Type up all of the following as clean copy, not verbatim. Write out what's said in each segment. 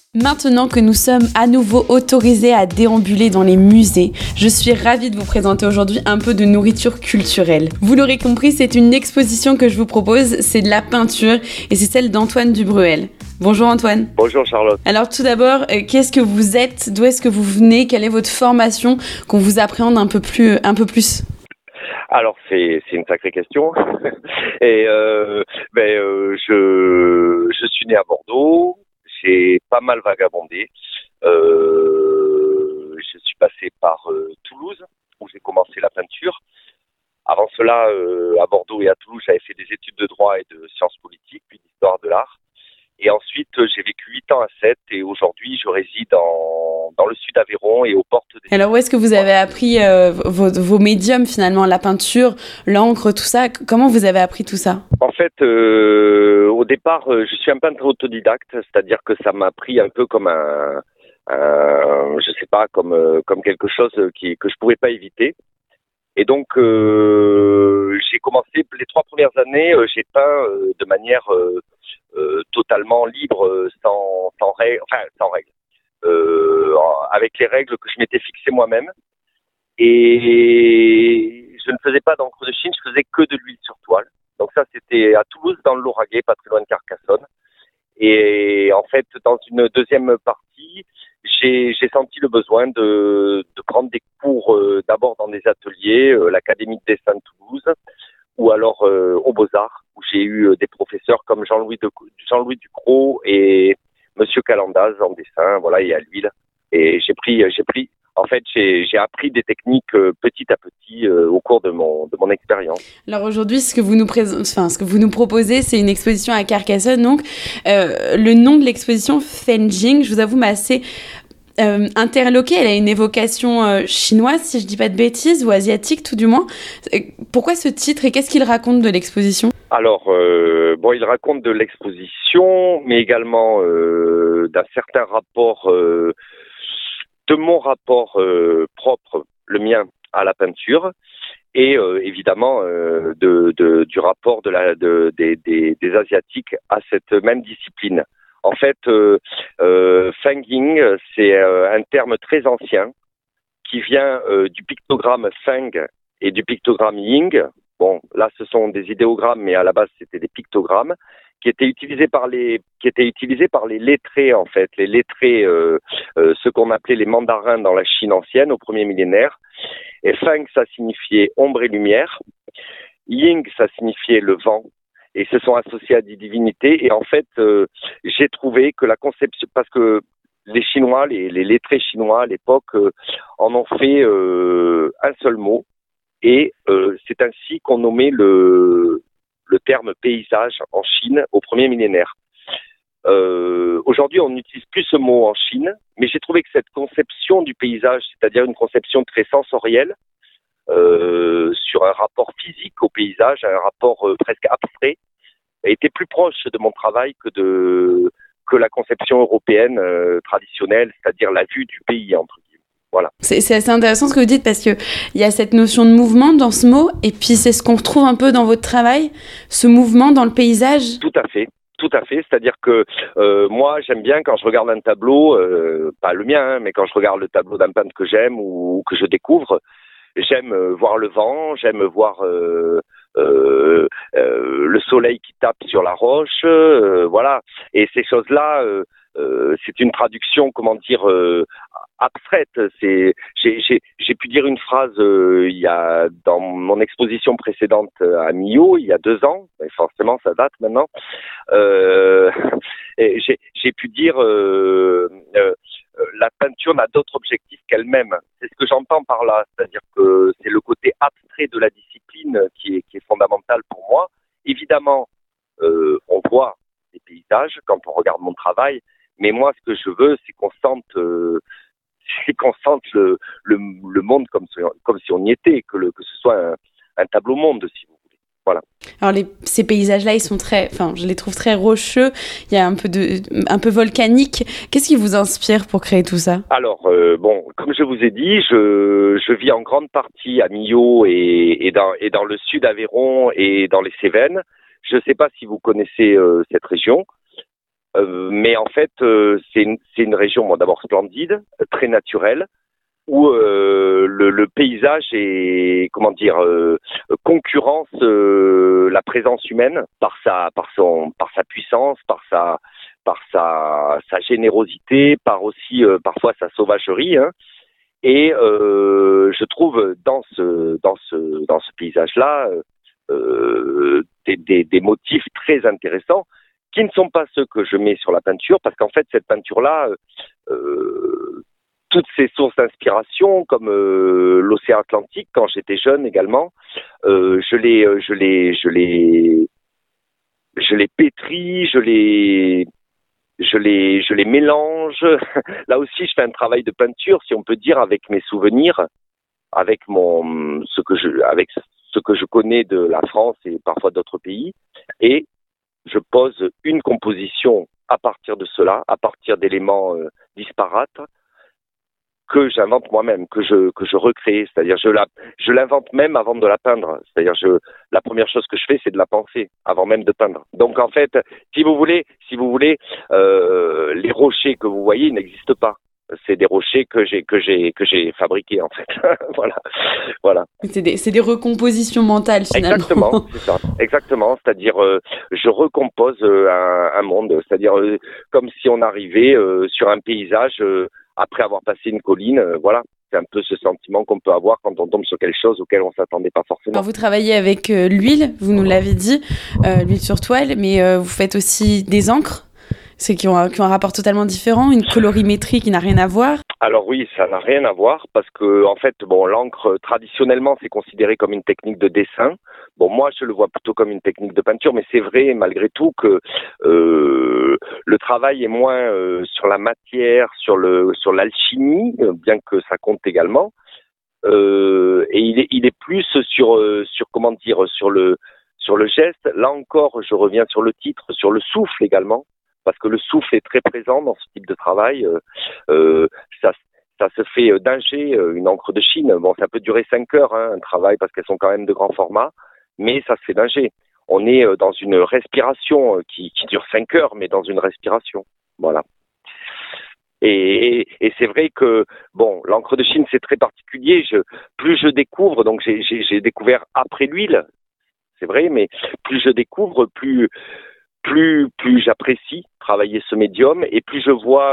Maintenant que nous sommes à nouveau autorisés à déambuler dans les musées, je suis ravie de vous présenter aujourd'hui un peu de nourriture culturelle. Vous l'aurez compris, c'est une exposition que je vous propose, c'est de la peinture et c'est celle d'Antoine Dubruel. Bonjour Antoine. Bonjour Charlotte. Alors tout d'abord, qu'est-ce que vous êtes? D'où est-ce que vous venez? Quelle est votre formation? Qu'on vous appréhende un peu plus. Alors c'est une sacrée question. Et je suis né à Bordeaux. J'ai pas mal vagabondé. Je suis passé par Toulouse, où j'ai commencé la peinture. Avant cela, à Bordeaux et à Toulouse, j'avais fait des études de droit et de sciences politiques, puis d'histoire de l'art. Et ensuite, j'ai vécu 8 ans à Sète et aujourd'hui, je réside dans le sud d'Aveyron et aux portes des... Alors où est-ce que vous avez appris vos médiums finalement, la peinture, l'encre, tout ça? Comment vous avez appris tout ça? En fait, au départ, je suis un peintre autodidacte, c'est-à-dire que ça m'a pris un peu comme je sais pas, comme quelque chose que je pouvais pas éviter. Et donc, j'ai commencé les 3 premières années, j'ai peint de manière totalement libre, sans règles, avec les règles que je m'étais fixées moi-même. Et je ne faisais pas d'encre de Chine, je faisais que de l'huile sur toile. Donc ça, c'était à Toulouse, dans le Lauragais, pas très loin de Carcassonne. Et en fait, dans une deuxième partie, j'ai senti le besoin de prendre des cours d'abord dans des ateliers, l'Académie de dessin de Toulouse, ou alors aux Beaux-Arts, où j'ai eu des professeurs comme Jean-Louis Ducrot et Monsieur Calandaz en dessin, voilà, et à l'huile. Et j'ai appris des techniques petit à petit au cours de mon expérience. Alors aujourd'hui, ce que vous nous proposez, c'est une exposition à Carcassonne. Donc, le nom de l'exposition, Fenjing, je vous avoue, m'a assez interloquée. Elle a une évocation chinoise, si je dis pas de bêtises, ou asiatique tout du moins. Pourquoi ce titre et qu'est-ce qu'il raconte de l'exposition? Alors, il raconte de l'exposition, mais également d'un certain rapport, de mon rapport propre, le mien, à la peinture, et évidemment du rapport des Asiatiques à cette même discipline. En fait, Fenging, c'est un terme très ancien qui vient du pictogramme Feng et du pictogramme Ying. Bon, là, ce sont des idéogrammes, mais à la base, c'était des pictogrammes qui étaient utilisés par les lettrés, en fait, les lettrés, ce qu'on appelait les mandarins dans la Chine ancienne au premier millénaire. Et Feng, ça signifiait ombre et lumière. Ying, ça signifiait le vent. Et se sont associés à des divinités. Et en fait, j'ai trouvé que la conception, parce que les Chinois, les lettrés chinois à l'époque, en ont fait un seul mot. Et c'est ainsi qu'on nommait le terme paysage en Chine au premier millénaire. Aujourd'hui, on n'utilise plus ce mot en Chine, mais j'ai trouvé que cette conception du paysage, c'est-à-dire une conception très sensorielle, sur un rapport physique au paysage, un rapport presque abstrait, était plus proche de mon travail que la conception européenne traditionnelle, c'est-à-dire la vue du pays, entre guillemets. Voilà. C'est assez intéressant ce que vous dites parce qu'il y a cette notion de mouvement dans ce mot et puis c'est ce qu'on retrouve un peu dans votre travail, ce mouvement dans le paysage. Tout à fait. C'est-à-dire que moi, j'aime bien quand je regarde un tableau, pas le mien, mais quand je regarde le tableau d'un peintre que j'aime ou que je découvre, j'aime voir le vent, j'aime voir le soleil qui tape sur la roche, voilà. Et ces choses-là, c'est une traduction, abstraite. J'ai pu dire une phrase il y a dans mon exposition précédente à Millau, il y a 2 ans, forcément ça date maintenant. J'ai pu dire la peinture n'a d'autre objectif qu'elle-même. C'est ce que j'entends par là, c'est-à-dire que c'est le côté abstrait de la discipline qui est fondamental pour moi. Évidemment, on voit des paysages quand on regarde mon travail, mais moi, ce que je veux, c'est qu'on sente le monde comme si on y était, que ce soit un tableau monde, si vous voulez. Voilà. Alors ces paysages-là, ils sont je les trouve très rocheux. Il y a un peu volcanique. Qu'est-ce qui vous inspire pour créer tout ça? Alors comme je vous ai dit, je vis en grande partie à Millau et dans le sud d'Aveyron et dans les Cévennes. Je ne sais pas si vous connaissez cette région. Mais en fait, c'est une région, bon, d'abord splendide, très naturelle, où le paysage est, comment dire, concurrence la présence humaine par sa puissance, par sa générosité, par aussi parfois sa sauvagerie. Hein. Et je trouve dans ce paysage-là des motifs très intéressants qui ne sont pas ceux que je mets sur la peinture, parce qu'en fait cette peinture-là, toutes ces sources d'inspiration, comme l'océan Atlantique quand j'étais jeune également, je les pétris, je les mélange. Là aussi, je fais un travail de peinture, si on peut dire, avec mes souvenirs, avec ce que je connais de la France et parfois d'autres pays, et je pose une composition à partir de cela, à partir d'éléments disparates que j'invente moi-même, que je recrée. C'est-à-dire, je l'invente même avant de la peindre. C'est-à-dire, la première chose que je fais, c'est de la penser avant même de peindre. Donc, en fait, si vous voulez, les rochers que vous voyez n'existent pas. C'est des rochers que j'ai fabriqués, en fait. Voilà. C'est des recompositions mentales, finalement. Exactement, c'est ça. Exactement. C'est-à-dire, je recompose un monde. C'est-à-dire, comme si on arrivait sur un paysage après avoir passé une colline. Voilà. C'est un peu ce sentiment qu'on peut avoir quand on tombe sur quelque chose auquel on s'attendait pas forcément. Alors vous travaillez avec l'huile, vous nous l'avez dit, l'huile sur toile, mais vous faites aussi des encres. C'est qui ont un rapport totalement différent, une colorimétrie qui n'a rien à voir. Alors oui, ça n'a rien à voir parce que en fait, bon, l'encre traditionnellement c'est considéré comme une technique de dessin. Bon, moi je le vois plutôt comme une technique de peinture, mais c'est vrai malgré tout que le travail est moins sur la matière, sur l'alchimie, bien que ça compte également. Et il est plus sur comment dire, sur le geste. Là encore, je reviens sur le titre, sur le souffle également. Parce que le souffle est très présent dans ce type de travail. Ça se fait d'ingé, une encre de Chine. Bon, ça peut durer 5 heures, hein, un travail, parce qu'elles sont quand même de grand format, mais ça se fait d'ingé. On est dans une respiration qui dure 5 heures, mais dans une respiration. Voilà. Et c'est vrai que, bon, l'encre de Chine, c'est très particulier. Plus je découvre, donc j'ai découvert après l'huile, c'est vrai, mais plus je découvre, plus j'apprécie travailler ce médium et plus je vois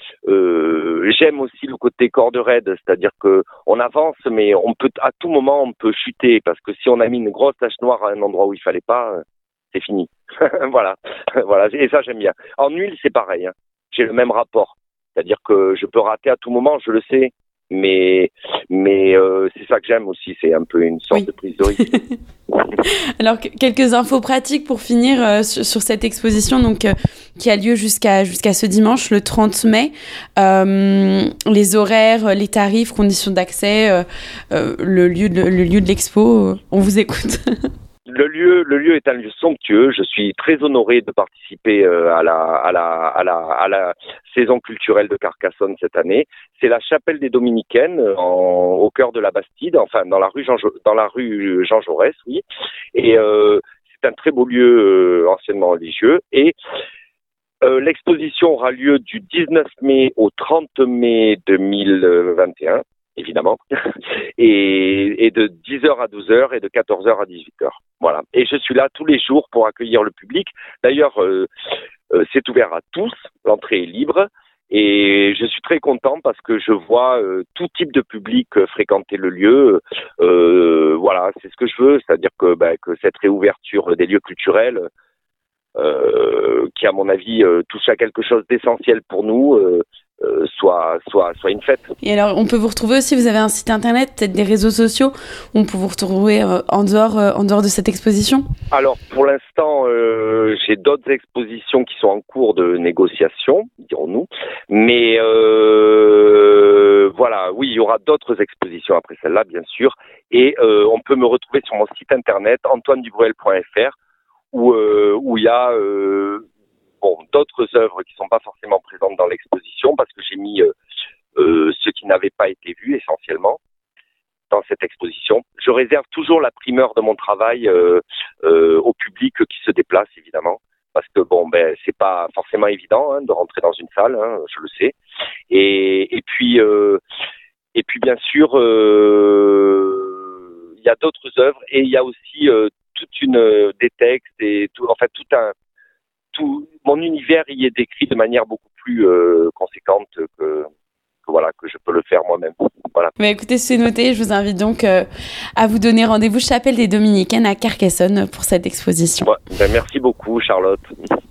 j'aime aussi le côté corde raide, c'est-à-dire que on avance mais à tout moment on peut chuter parce que si on a mis une grosse tache noire à un endroit où il fallait pas, c'est fini. voilà et ça j'aime bien. En huile c'est pareil, hein. J'ai le même rapport, c'est-à-dire que je peux rater à tout moment, je le sais, mais c'est ça que j'aime aussi, c'est un peu une sorte de prise de risque. Alors, quelques infos pratiques pour finir sur cette exposition donc, qui a lieu jusqu'à ce dimanche, le 30 mai. Les horaires, les tarifs, conditions d'accès, le lieu de l'expo, on vous écoute. Le lieu est un lieu somptueux. Je suis très honoré de participer à la saison culturelle de Carcassonne cette année. C'est la chapelle des Dominicaines au cœur de la Bastide, enfin dans la rue Jean Jaurès, oui. Et c'est un très beau lieu anciennement religieux. Et l'exposition aura lieu du 19 mai au 30 mai 2021. Évidemment, et de 10h à 12h et de 14h à 18h. Voilà. Et je suis là tous les jours pour accueillir le public. D'ailleurs, c'est ouvert à tous, l'entrée est libre, et je suis très content parce que je vois tout type de public fréquenter le lieu. Voilà, c'est ce que je veux, c'est-à-dire que cette réouverture des lieux culturels, qui à mon avis touche à quelque chose d'essentiel pour nous, soit une fête. Et alors, on peut vous retrouver aussi, vous avez un site internet, peut-être des réseaux sociaux, on peut vous retrouver en dehors de cette exposition? Alors, pour l'instant, j'ai d'autres expositions qui sont en cours de négociation, dirons-nous, mais voilà, oui, il y aura d'autres expositions après celle-là, bien sûr, et on peut me retrouver sur mon site internet, antoinedubruel.fr, où il y a d'autres œuvres qui ne sont pas forcément présentes dans l'exposition parce que j'ai mis ce qui n'avait pas été vu essentiellement dans cette exposition. Je réserve toujours la primeur de mon travail au public qui se déplace évidemment. parce que bon, ben c'est pas forcément évident de rentrer dans une salle, je le sais. Et puis bien sûr, il y a d'autres œuvres et il y a aussi des textes et tout. En fait, tout mon univers y est décrit de manière beaucoup plus conséquente que je peux le faire moi-même. Voilà. Mais écoutez, c'est noté. Je vous invite donc à vous donner rendez-vous Chapelle des Dominicaines à Carcassonne pour cette exposition. Ouais, merci beaucoup, Charlotte.